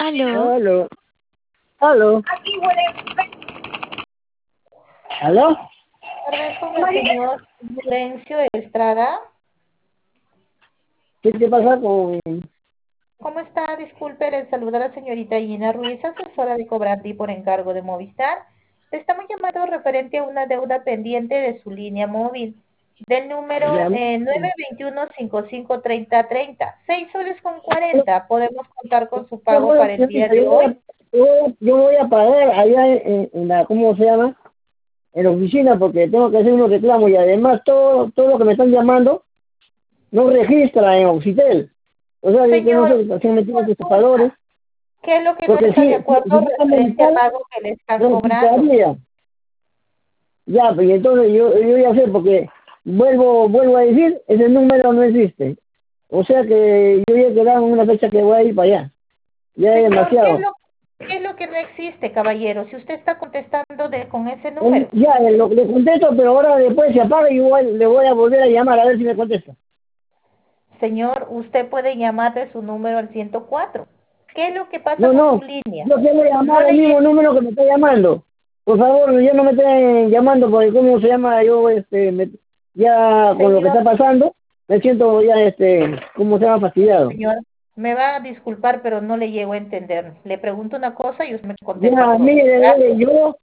Aló, Aló, aló, aló. tardes con el señor Laurencio Estrada. ¿Qué pasa con...? ¿Cómo está? Disculpe, le saluda la señorita Gina Ruiz, asesora de Cobranti por encargo de Movistar. Le estamos llamando referente a una deuda pendiente de su línea móvil, del número Ya, 921-553030. 6 soles con 40. ¿Podemos contar con su pago bueno, para el día señorita, de hoy? yo voy a pagar allá en la, ¿cómo se llama? En la oficina porque tengo que hacer unos reclamos y además todo lo que me están llamando no registra en Oxitel. O sea, yo no Señor, sé si han metido los estafadores, consulta. ¿Qué es lo que no porque está de si acuerdo fuera referente al mental, pago que le están cobrando? registraría. Ya, pues y entonces yo ya sé, porque vuelvo a decir, ese número no existe. O sea que yo ya quedaba en una fecha que voy a ir para allá. Ya es Señor, demasiado. qué es lo que no existe, caballero? Si usted está contestando con ese número. Ya, le contesto, pero ahora después se apaga y le voy a volver a llamar a ver si me contesta. Señor, usted puede llamar de su número al 104. ¿Qué es lo que pasa No, con su no, línea? yo quiero No llamar al le mismo lle- número que me está llamando. Por favor, ya no me estén llamando porque cómo se llama, yo ya con lo que Señor, está pasando, me siento ya, ¿cómo se llama? Fastidiado. señor, me va a disculpar, pero no le llego a entender. Le pregunto una cosa y usted me contesta Ya, por otra. mire, Gracias.